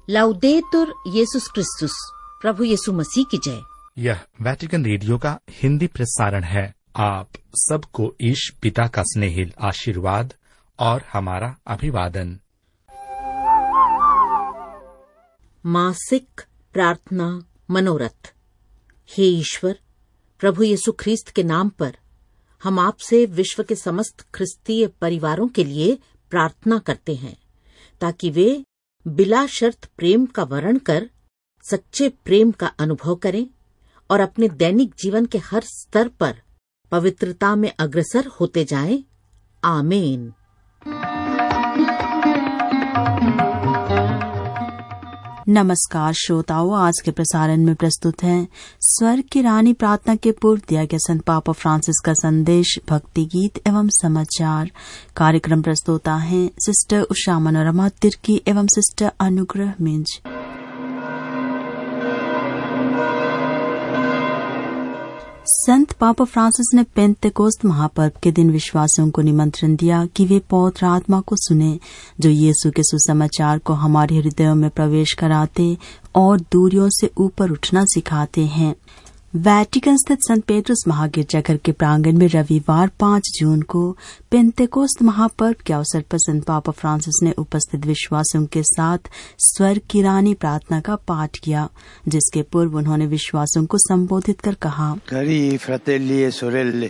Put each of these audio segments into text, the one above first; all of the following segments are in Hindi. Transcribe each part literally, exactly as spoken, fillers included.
लाउदेतुर येसुस क्रिस्तुस, प्रभु यीशु मसीह की जय। यह वेटिकन रेडियो का हिंदी प्रसारण है। आप सबको ईश पिता का स्नेहिल आशीर्वाद और हमारा अभिवादन। मासिक प्रार्थना मनोरथ। हे ईश्वर, प्रभु यीशु ख्रीस्त के नाम पर हम आपसे विश्व के समस्त ख्रिस्तीय परिवारों के लिए प्रार्थना करते हैं, ताकि वे बिला शर्त प्रेम का वर्ण कर सच्चे प्रेम का अनुभव करें और अपने दैनिक जीवन के हर स्तर पर पवित्रता में अग्रसर होते जाएं। आमीन। नमस्कार श्रोताओं, आज के प्रसारण में प्रस्तुत है स्वर्ग की रानी प्रार्थना के पूर्व दिया गया संत पापा फ्रांसिस का संदेश, भक्ति गीत एवं समाचार। कार्यक्रम प्रस्तुता है सिस्टर उषा मनोरमा तिर्की एवं सिस्टर अनुग्रह मिंज। संत पापा फ्रांसिस ने पेंतेकोस्त महापर्व के दिन विश्वासियों को निमंत्रण दिया कि वे पवित्र आत्मा को सुने, जो यीशु के सुसमाचार को हमारे हृदयों में प्रवेश कराते और दूरियों से ऊपर उठना सिखाते हैं। वेटिकन स्थित संत पेट्रुस महागिरजाघर के प्रांगण में रविवार पाँच जून को पेंतेकोस्त महापर्व के अवसर पर संत पापा फ्रांसिस ने उपस्थित विश्वासियों के साथ स्वर्ग की रानी प्रार्थना का पाठ किया, जिसके पूर्व उन्होंने विश्वासियों को संबोधित कर कहा, Cari fratelli e sorelle,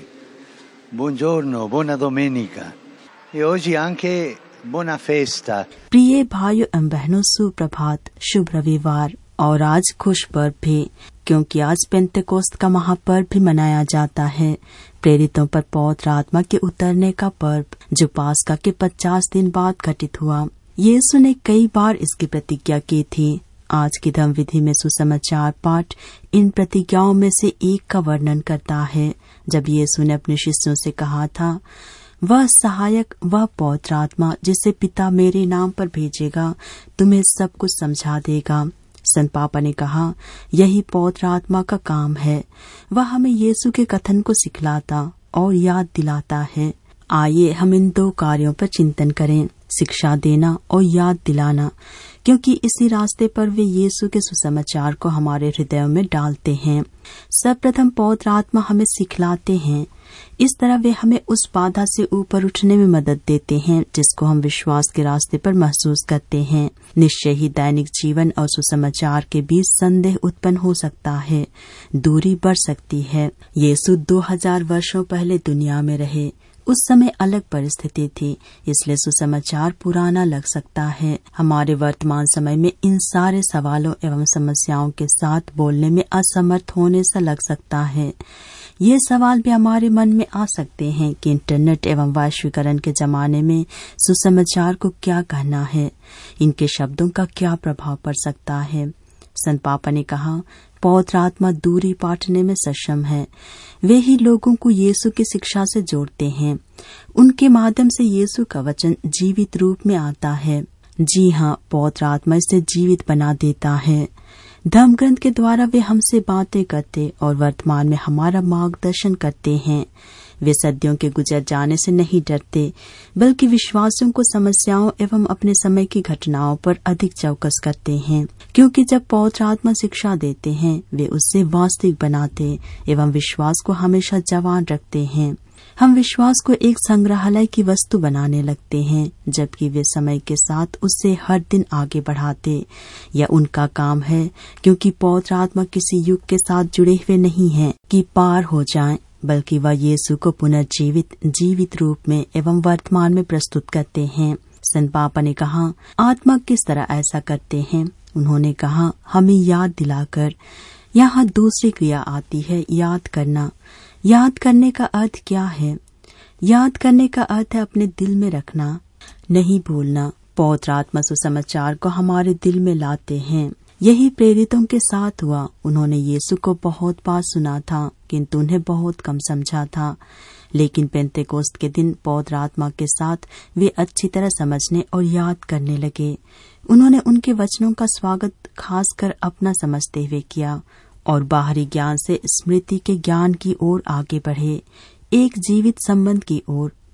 buongiorno, buona domenica e oggi anche buona festa। प्रिय भाइयों एवं बहनों, सुप्रभात, शुभ रविवार और आज खुश पर्व भी, क्योंकि आज पेंतेकोस्त का महापर्व भी मनाया जाता है। प्रेरितों पर पवित्र आत्मा के उतरने का पर्व, जो पास्का के पचास दिन बाद घटित हुआ। यीशु ने कई बार इसकी प्रतिज्ञा की थी। आज की धर्म विधि में सुसमाचार पाठ इन प्रतिज्ञाओं में से एक का वर्णन करता है, जब यीशु ने अपने शिष्यों से कहा था, वह सहायक, वह पवित्र आत्मा जिसे पिता मेरे नाम पर भेजेगा, तुम्हें सब कुछ समझा देगा। संत पापा ने कहा, यही पवित्र आत्मा का काम है। वह हमें यीशु के कथन को सिखलाता और याद दिलाता है। आइए हम इन दो कार्यों पर चिंतन करें, शिक्षा देना और याद दिलाना, क्योंकि इसी रास्ते पर वे यीशु के सुसमाचार को हमारे हृदयों में डालते हैं। सर्वप्रथम पवित्र आत्मा हमें सिखलाते हैं। इस तरह वे हमें उस बाधा से ऊपर उठने में मदद देते हैं जिसको हम विश्वास के रास्ते पर महसूस करते हैं। निश्चय ही दैनिक जीवन और सुसमाचार के बीच संदेह उत्पन्न हो सकता है, दूरी बढ़ सकती है। यीशु दो हजार वर्षों पहले दुनिया में रहे। उस समय अलग परिस्थिति थी, इसलिए सुसमाचार पुराना लग सकता है। हमारे वर्तमान समय में इन सारे सवालों एवं समस्याओं के साथ बोलने में असमर्थ होने से लग सकता है। ये सवाल भी हमारे मन में आ सकते हैं कि इंटरनेट एवं वैश्वीकरण के जमाने में सुसमाचार को क्या कहना है, इनके शब्दों का क्या प्रभाव पड़ सकता है। संत पापा ने कहा, पवित्र आत्मा दूरी पाटने में सक्षम है। वे ही लोगों को यीशु की शिक्षा से जोड़ते हैं। उनके माध्यम से यीशु का वचन जीवित रूप में आता है। जी हाँ, पवित्र आत्मा इसे जीवित बना देता है। धर्म ग्रंथ के द्वारा वे हमसे बातें करते और वर्तमान में हमारा मार्गदर्शन करते हैं। वे सदियों के गुजर जाने से नहीं डरते, बल्कि विश्वासियों को समस्याओं एवं अपने समय की घटनाओं पर अधिक चौकस करते हैं, क्योंकि जब पवित्र आत्मा शिक्षा देते हैं, वे उससे वास्तविक बनाते एवं विश्वास को हमेशा जवान रखते हैं। हम विश्वास को एक संग्रहालय की वस्तु बनाने लगते हैं, जबकि वे समय के साथ उससे हर दिन आगे बढ़ाते। यह उनका काम है, क्योंकि पवित्र आत्मा किसी युग के साथ जुड़े हुए नहीं हैं कि पार हो जाएं, बल्कि वह यीशु को पुनर्जीवित जीवित रूप में एवं वर्तमान में प्रस्तुत करते हैं। संत पापा ने कहा, आत्मा किस तरह ऐसा करते हैं? उन्होंने कहा, हमें याद दिलाकर। यहाँ दूसरी क्रिया आती है, याद करना। याद करने का अर्थ क्या है? याद करने का अर्थ है अपने दिल में रखना, नहीं भूलना। पवित्र आत्मा सुसमाचार को हमारे दिल में लाते हैं। यही प्रेरितों के साथ हुआ। उन्होंने यीशु को बहुत बार सुना था, किंतु उन्हें बहुत कम समझा था। लेकिन पेंतेकोस्त के दिन पवित्र आत्मा के साथ वे अच्छी तरह समझने और याद करने लगे। उन्होंने उनके वचनों का स्वागत खासकर अपना समझते हुए किया और बाहरी ज्ञान से स्मृति के ज्ञान की ओर आगे बढ़े, एक जीवित संबंध की ओर,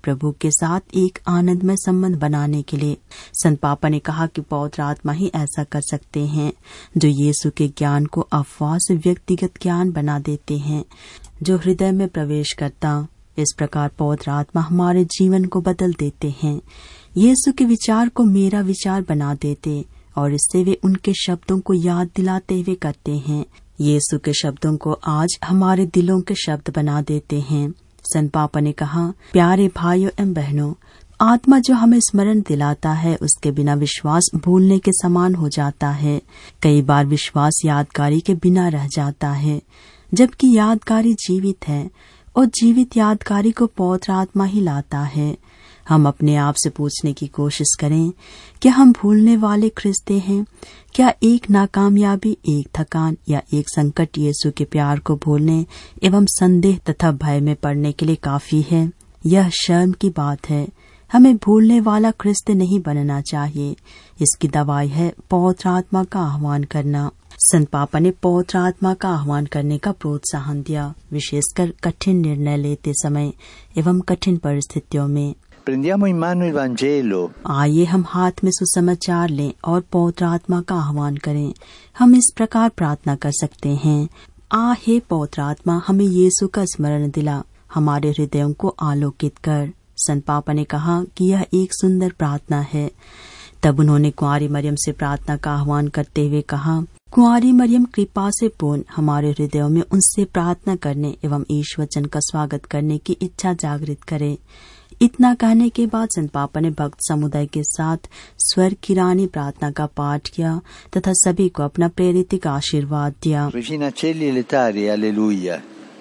प्रभु के साथ एक आनंदमय संबंध बनाने के लिए। संत पापा ने कहा कि पवित्र आत्मा ही ऐसा कर सकते हैं जो यीशु के ज्ञान को अफवाह से व्यक्तिगत ज्ञान बना देते हैं, जो हृदय में प्रवेश करता। इस प्रकार पवित्र आत्मा हमारे जीवन को बदल देते हैं, यीशु के विचार को मेरा विचार बना देते और इससे वे उनके शब्दों को याद दिलाते हुए करते हैं। यीशु के शब्दों को आज हमारे दिलों के शब्द बना देते हैं। संत पापा ने कहा, प्यारे भाइयों एवं बहनों, आत्मा जो हमें स्मरण दिलाता है उसके बिना विश्वास भूलने के समान हो जाता है। कई बार विश्वास यादगारी के बिना रह जाता है, जबकि यादगारी जीवित है और जीवित यादगारी को पवित्र आत्मा ही लाता है। हम अपने आप से पूछने की कोशिश करें, क्या हम भूलने वाले ख्रिस्ती हैं? क्या एक नाकामयाबी, एक थकान या एक संकट यीशु के प्यार को भूलने एवं संदेह तथा भय में पड़ने के लिए काफी है? यह शर्म की बात है। हमें भूलने वाला ख्रिस्ती नहीं बनना चाहिए। इसकी दवाई है पवित्र आत्मा का आह्वान करना। संत पापा ने पवित्र आत्मा का आह्वान करने का प्रोत्साहन दिया, विशेषकर कठिन निर्णय लेते समय एवं कठिन परिस्थितियों में। Prendiamo in mano il Vangelo. आइए हम हाथ में सुसमाचार लें और पवित्र आत्मा का आह्वान करें। हम इस प्रकार प्रार्थना कर सकते हैं, आ हे पवित्र आत्मा, हमें यीशु का स्मरण दिला, हमारे हृदयों को आलोकित कर। संत पापा ने कहा कि यह एक सुंदर प्रार्थना है। तब उन्होंने कुंवारी मरियम से प्रार्थना का आह्वान करते हुए कहा, कुंवारी मरियम कृपा से पूर्ण हमारे हृदयों में उनसे प्रार्थना करने एवं ईश्वर वचन का स्वागत करने की इच्छा जागृत करे। इतना कहने के बाद संत पापा ने भक्त समुदाय के साथ स्वर्ग की रानी प्रार्थना का पाठ किया तथा सभी को अपना प्रेरित आशीर्वाद दिया। Regina Celli e Letari, alleluia.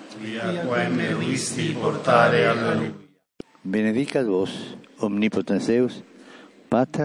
Benedicat vos, omnipotens Deus, Pater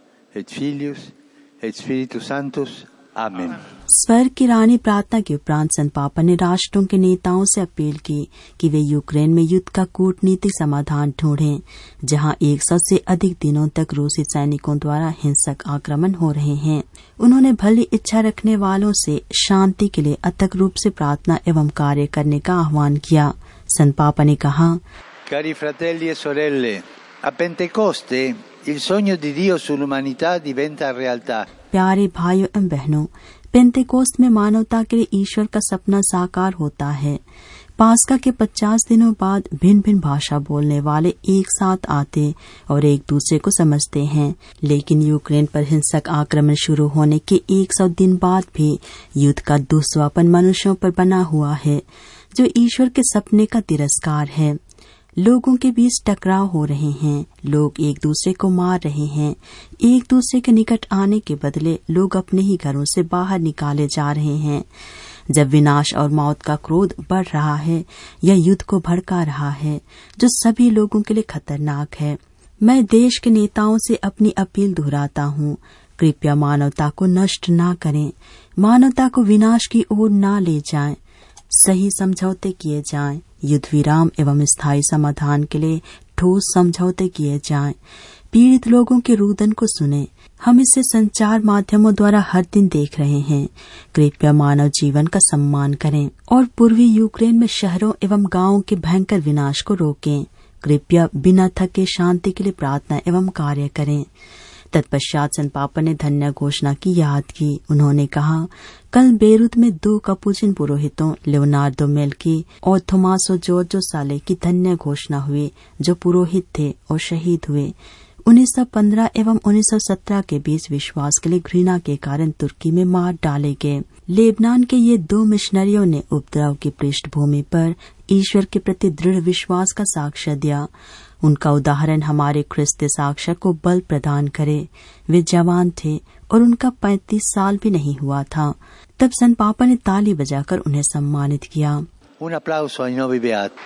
et Filius et Spiritus Sanctus. आमीन। स्वर्ग की रानी प्रार्थना के उपरांत संत पापा ने राष्ट्रों के नेताओं से अपील की कि वे यूक्रेन में युद्ध का कूटनीतिक समाधान ढूंढें, जहां सौ से अधिक दिनों तक रूसी सैनिकों द्वारा हिंसक आक्रमण हो रहे हैं। उन्होंने भली इच्छा रखने वालों से शांति के लिए अथक रूप से प्रार्थना एवं कार्य करने का आह्वान किया। संत पापा ने कहा, Cari fratelli e sorelle, a Pentecoste il sogno di Dio sull'umanità diventa realtà. प्यारे भाइयों एवं बहनों, पेंतेकोस्त में मानवता के लिए ईश्वर का सपना साकार होता है। पास्का के पचास दिनों बाद भिन्न भिन्न भाषा बोलने वाले एक साथ आते और एक दूसरे को समझते हैं, लेकिन यूक्रेन पर हिंसक आक्रमण शुरू होने के सौ दिन बाद भी युद्ध का दुष्वापन मनुष्यों पर बना हुआ है, जो ईश्वर के सपने का तिरस्कार है। लोगों के बीच टकराव हो रहे हैं, लोग एक दूसरे को मार रहे हैं, एक दूसरे के निकट आने के बदले लोग अपने ही घरों से बाहर निकाले जा रहे हैं। जब विनाश और मौत का क्रोध बढ़ रहा है, यह युद्ध को भड़का रहा है, जो सभी लोगों के लिए खतरनाक है। मैं देश के नेताओं से अपनी अपील दोहराता हूँ, कृपया मानवता को नष्ट ना करें, मानवता को विनाश की ओर ना ले जाएं। सही समझौते किए जाएं, युद्ध विराम एवं स्थायी समाधान के लिए ठोस समझौते किए जाएं। पीड़ित लोगों के रुदन को सुने। हम इसे संचार माध्यमों द्वारा हर दिन देख रहे हैं। कृपया मानव जीवन का सम्मान करें और पूर्वी यूक्रेन में शहरों एवं गांवों के भयंकर विनाश को रोकें। कृपया बिना थके शांति के लिए प्रार्थना एवं कार्य करें। तत्पश्चात संत पापा ने धन्य घोषणा की याद की। उन्होंने कहा, कल बेरूत में दो कपुचिन पुरोहितों लियोनार्दो मेल्की और थोमासो जोर्जो साले की धन्य घोषणा हुई, जो पुरोहित थे और शहीद हुए। उन्नीस सौ पंद्रह एवं उन्नीस सौ सत्रह के बीच विश्वास के लिए घृणा के कारण तुर्की में मार डाले गए। लेबनान के ये दो मिशनरियों ने उपद्रव की पृष्ठभूमि पर ईश्वर के प्रति दृढ़ विश्वास का साक्ष्य दिया। उनका उदाहरण हमारे ख्रिस्ती साक्ष्य को बल प्रदान करे। वे जवान थे और उनका पैंतीस साल भी नहीं हुआ था। तब संत पापा ने ताली बजाकर उन्हें सम्मानित किया। Un applauso ai nuovi beati.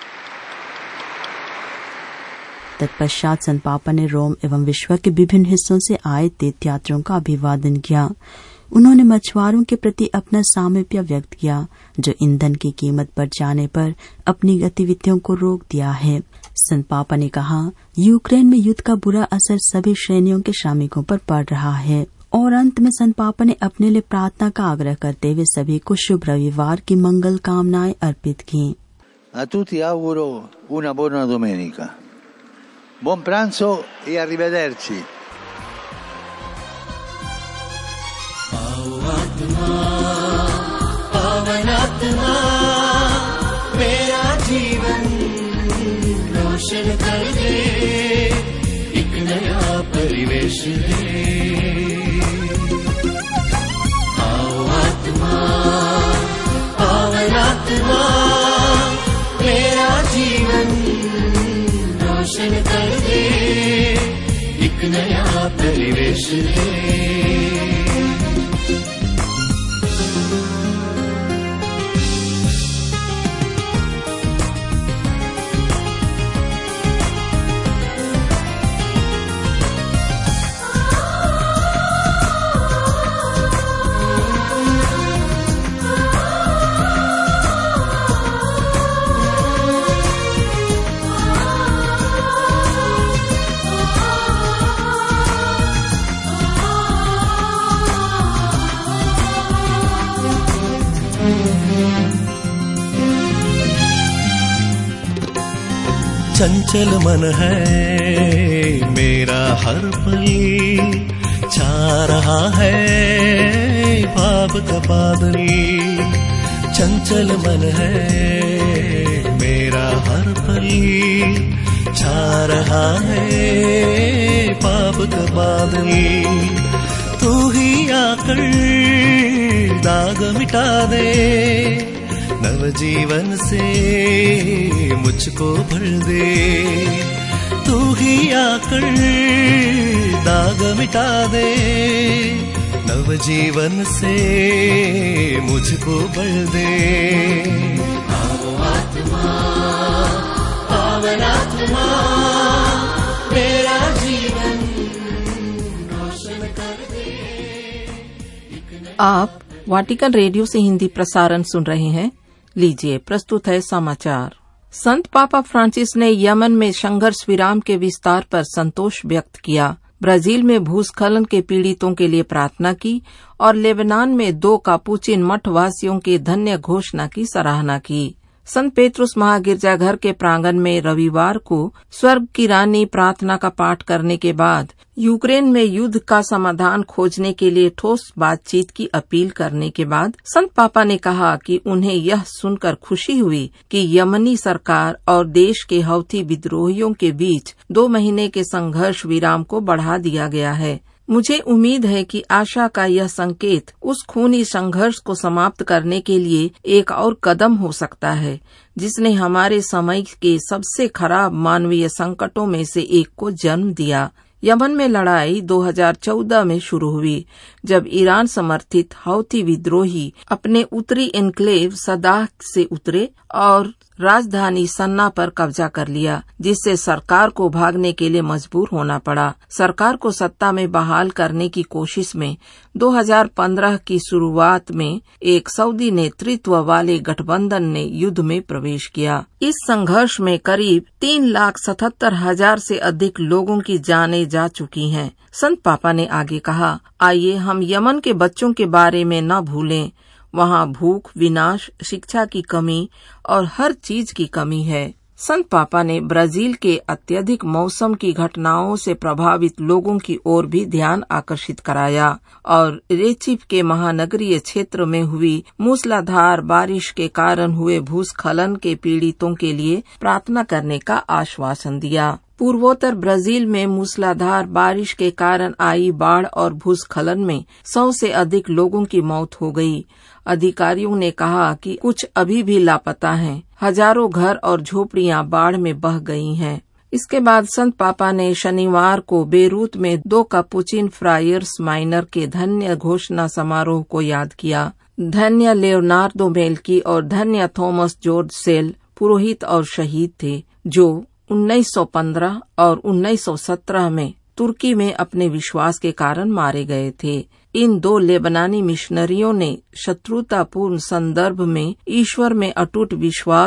तत्पश्चात संत पापा ने रोम एवं विश्व के विभिन्न हिस्सों से आए तीर्थयात्रियों का अभिवादन किया। उन्होंने मछुआरों के प्रति अपना सामीप्य व्यक्त किया, जो ईंधन की कीमत बढ़ जाने पर अपनी गतिविधियों को रोक दिया है। संत पापा ने कहा, यूक्रेन में युद्ध का बुरा असर सभी श्रेणियों के श्रमिकों पर पड़ रहा है। और अंत में संत पापा ने अपने लिए प्रार्थना का आग्रह करते हुए सभी को शुभ रविवार की मंगल कामनाएं अर्पित की। A tutti auguro una buona domenica. Buon pranzo e arrivederci. आओ आत्मा, पावन आत्मा, मेरा जीवन रोशन कर दे, एक नया परिवेश दे। आओ आत्मा, पावन आत्मा, मेरा जीवन रोशन कर दे, एक नया परिवेश दे। चंचल मन है मेरा हर पल, छा रहा है भाव का बादल। चंचल मन है मेरा हर पल, छा रहा है भाव का बादल। तू ही आकर दाग मिटा दे, नव जीवन से मुझको भर दे। तू ही आकर दाग मिटा दे, नव जीवन से मुझको भर दे। आओ आत्मा, पावन आत्मा, मेरा जीवन रोशन कर दे। आप वाटिकन रेडियो से हिंदी प्रसारण सुन रहे हैं। लीजिए, प्रस्तुत है समाचार। संत पापा फ्रांसिस ने यमन में संघर्ष विराम के विस्तार पर संतोष व्यक्त किया, ब्राजील में भूस्खलन के पीड़ितों के लिए प्रार्थना की और लेबनान में दो कापुचिन मठवासियों के धन्य घोषणा की सराहना की। संत पेत्रुस महागिरजाघर के प्रांगण में रविवार को स्वर्ग की रानी प्रार्थना का पाठ करने के बाद यूक्रेन में युद्ध का समाधान खोजने के लिए ठोस बातचीत की अपील करने के बाद संत पापा ने कहा कि उन्हें यह सुनकर खुशी हुई कि यमनी सरकार और देश के हौथी विद्रोहियों के बीच दो महीने के संघर्ष विराम को बढ़ा दिया गया है। मुझे उम्मीद है कि आशा का यह संकेत उस खूनी संघर्ष को समाप्त करने के लिए एक और कदम हो सकता है, जिसने हमारे समय के सबसे खराब मानवीय संकटों में से एक को जन्म दिया। यमन में लड़ाई दो हज़ार चौदह में शुरू हुई, जब ईरान समर्थित हौथी विद्रोही अपने उत्तरी एन्क्लेव सदाह से उतरे और राजधानी सन्ना पर कब्जा कर लिया, जिससे सरकार को भागने के लिए मजबूर होना पड़ा। सरकार को सत्ता में बहाल करने की कोशिश में दो हज़ार पंद्रह की शुरुआत में एक सऊदी नेतृत्व वाले गठबंधन ने युद्ध में प्रवेश किया। इस संघर्ष में करीब तीन लाख सतहत्तर हजार से अधिक लोगों की जानें जा चुकी हैं। संत पापा ने आगे कहा, आइए हम यमन के बच्चों के बारे में न भूलें। वहाँ भूख, विनाश, शिक्षा की कमी और हर चीज की कमी है। संत पापा ने ब्राजील के अत्यधिक मौसम की घटनाओं से प्रभावित लोगों की ओर भी ध्यान आकर्षित कराया और रेचिफ के महानगरीय क्षेत्र में हुई मूसलाधार बारिश के कारण हुए भूस्खलन के पीड़ितों के लिए प्रार्थना करने का आश्वासन दिया। पूर्वोत्तर ब्राजील में मूसलाधार बारिश के कारण आई बाढ़ और भूस्खलन में सौ से अधिक लोगों की मौत हो गई। अधिकारियों ने कहा कि कुछ अभी भी लापता हैं। हजारों घर और झोपड़ियां बाढ़ में बह गई हैं। इसके बाद संत पापा ने शनिवार को बेरूत में दो कापुचिन फ्रायर्स माइनर के धन्य घोषणा समारोह को याद किया। धन्य लियोनार्दो मेल्की और धन्य थॉमस जॉर्ज सेल पुरोहित और शहीद थे, जो उन्नीस सौ पंद्रह और उन्नीस सौ सत्रह में तुर्की में अपने विश्वास के कारण मारे गए थे। इन दो लेबनानी मिशनरियों ने शत्रुतापूर्ण संदर्भ में ईश्वर में अटूट विश्वास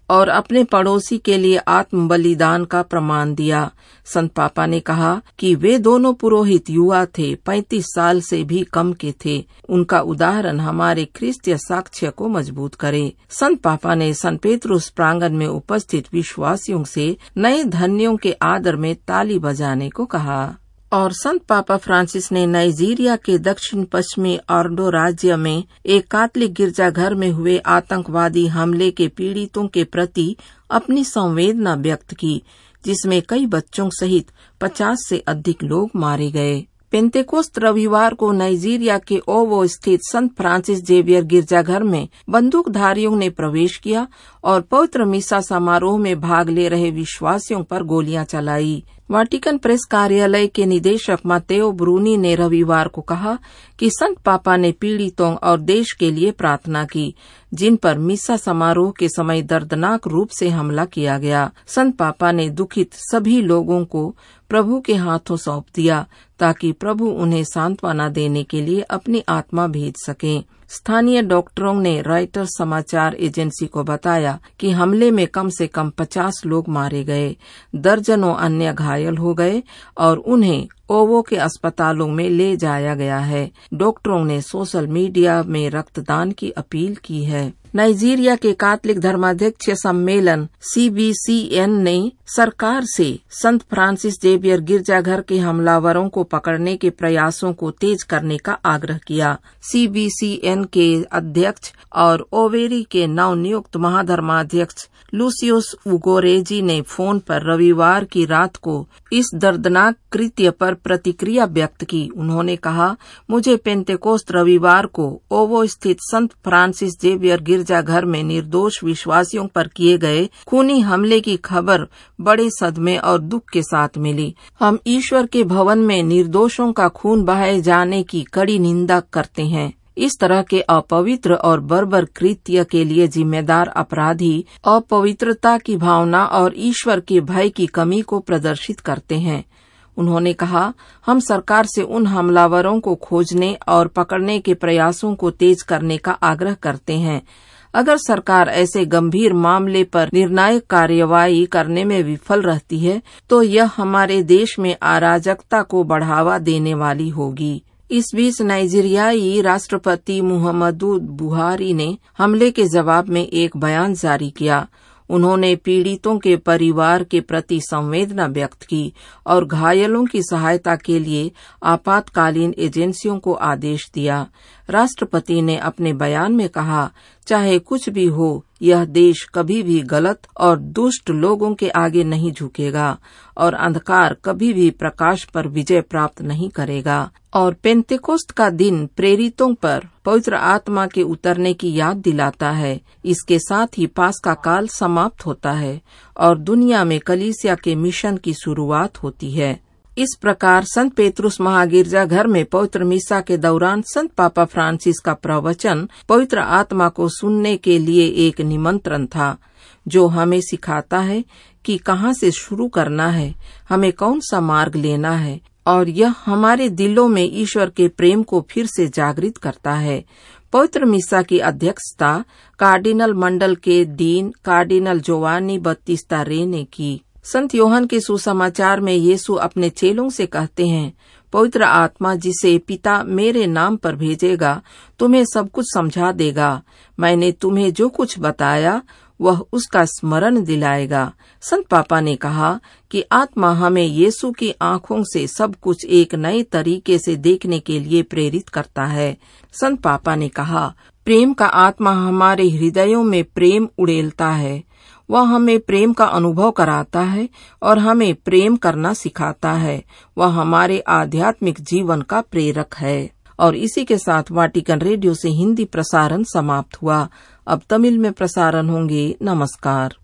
और अपने पड़ोसी के लिए आत्म बलिदान का प्रमाण दिया। संत पापा ने कहा कि वे दोनों पुरोहित युवा थे, पैंतीस साल से भी कम के थे। उनका उदाहरण हमारे ख्रिस्तीय साक्ष्य को मजबूत करे। संत पापा ने संत पेतरुस प्रांगण में उपस्थित विश्वासियों से नए धन्यों के आदर में ताली बजाने को कहा। और संत पापा फ्रांसिस ने नाइजीरिया के दक्षिण पश्चिमी ऑर्डो राज्य में एक कैथोलिक गिरजाघर में हुए आतंकवादी हमले के पीड़ितों के प्रति अपनी संवेदना व्यक्त की, जिसमें कई बच्चों सहित पचास से अधिक लोग मारे गए। पेंतेकोस्त रविवार को नाइजीरिया के ओवो स्थित संत फ्रांसिस जेवियर गिरजाघर में बंदूकधारियों ने प्रवेश किया और पवित्र मिसा समारोह में भाग ले रहे विश्वासियों पर गोलियां चलाई। वाटिकन प्रेस कार्यालय के निदेशक मातेओ ब्रूनी ने रविवार को कहा कि संत पापा ने पीड़ितों और देश के लिए प्रार्थना की, जिन पर मिसा समारोह के समय दर्दनाक रूप से हमला किया गया। संत पापा ने दुखित सभी लोगों को प्रभु के हाथों सौंप दिया ताकि प्रभु उन्हें सांत्वना देने के लिए अपनी आत्मा भेज सकें। स्थानीय डॉक्टरों ने रॉयटर्स समाचार एजेंसी को बताया कि हमले में कम से कम पचास लोग मारे गए, दर्जनों अन्य घायल हो गए और उन्हें ओवो के अस्पतालों में ले जाया गया है। डॉक्टरों ने सोशल मीडिया में रक्तदान की अपील की है। नाइजीरिया के कैथोलिक धर्माध्यक्ष सम्मेलन सी बी सी एन ने सरकार से संत फ्रांसिस जेवियर गिरजाघर के हमलावरों को पकड़ने के प्रयासों को तेज करने का आग्रह किया। सी बी सी एन के अध्यक्ष और ओवेरी के नवनियुक्त महाधर्माध्यक्ष लूसियस उगोरेजी ने फोन पर रविवार की रात को इस दर्दनाक कृत्य पर प्रतिक्रिया व्यक्त की। उन्होंने कहा, मुझे पेंतेकोस्त रविवार को ओवो स्थित संत फ्रांसिस जेवियर गिरजाघर में निर्दोष विश्वासियों पर किए गए खूनी हमले की खबर बड़े सदमे और दुख के साथ मिली। हम ईश्वर के भवन में निर्दोषों का खून बहाए जाने की कड़ी निंदा करते हैं। इस तरह के अपवित्र और बर्बर कृत्य के लिए जिम्मेदार अपराधी अपवित्रता की भावना और ईश्वर के भय की कमी को प्रदर्शित करते हैं। उन्होंने कहा, हम सरकार से उन हमलावरों को खोजने और पकड़ने के प्रयासों को तेज करने का आग्रह करते हैं। अगर सरकार ऐसे गंभीर मामले पर निर्णायक कार्यवाही करने में विफल रहती है तो यह हमारे देश में अराजकता को बढ़ावा देने वाली होगी। इस बीच नाइजीरियाई राष्ट्रपति मुहम्मदू बुहारी ने हमले के जवाब में एक बयान जारी किया। उन्होंने पीड़ितों के परिवार के प्रति संवेदना व्यक्त की और घायलों की सहायता के लिए आपातकालीन एजेंसियों को आदेश दिया। राष्ट्रपति ने अपने बयान में कहा, चाहे कुछ भी हो, यह देश कभी भी गलत और दुष्ट लोगों के आगे नहीं झुकेगा और अंधकार कभी भी प्रकाश पर विजय प्राप्त नहीं करेगा। और पेंतेकोस्त का दिन प्रेरितों पर पवित्र आत्मा के उतरने की याद दिलाता है। इसके साथ ही पास्का काल समाप्त होता है और दुनिया में कलीसिया के मिशन की शुरुआत होती है। इस प्रकार संत पेतरुस महागिरजाघर में पवित्र मिसा के दौरान संत पापा फ्रांसिस का प्रवचन पवित्र आत्मा को सुनने के लिए एक निमंत्रण था, जो हमें सिखाता है कि कहाँ से शुरू करना है, हमें कौन सा मार्ग लेना है, और यह हमारे दिलों में ईश्वर के प्रेम को फिर से जागृत करता है। पवित्र मिसा की अध्यक्षता कार्डिनल मंडल के डीन कार्डिनल जोवानी बत्तीस्ता रे ने की। संत योहन के सुसमाचार में यीशु अपने चेलों से कहते हैं, पवित्र आत्मा जिसे पिता मेरे नाम पर भेजेगा तुम्हें सब कुछ समझा देगा। मैंने तुम्हें जो कुछ बताया वह उसका स्मरण दिलाएगा। संत पापा ने कहा कि आत्मा हमें यीशु की आंखों से सब कुछ एक नए तरीके से देखने के लिए प्रेरित करता है। संत पापा ने कहा, प्रेम का आत्मा हमारे हृदयों में प्रेम उड़ेलता है। वह हमें प्रेम का अनुभव कराता है और हमें प्रेम करना सिखाता है। वह हमारे आध्यात्मिक जीवन का प्रेरक है। और इसी के साथ वाटिकन रेडियो से हिंदी प्रसारण समाप्त हुआ। अब तमिल में प्रसारण होंगे। नमस्कार।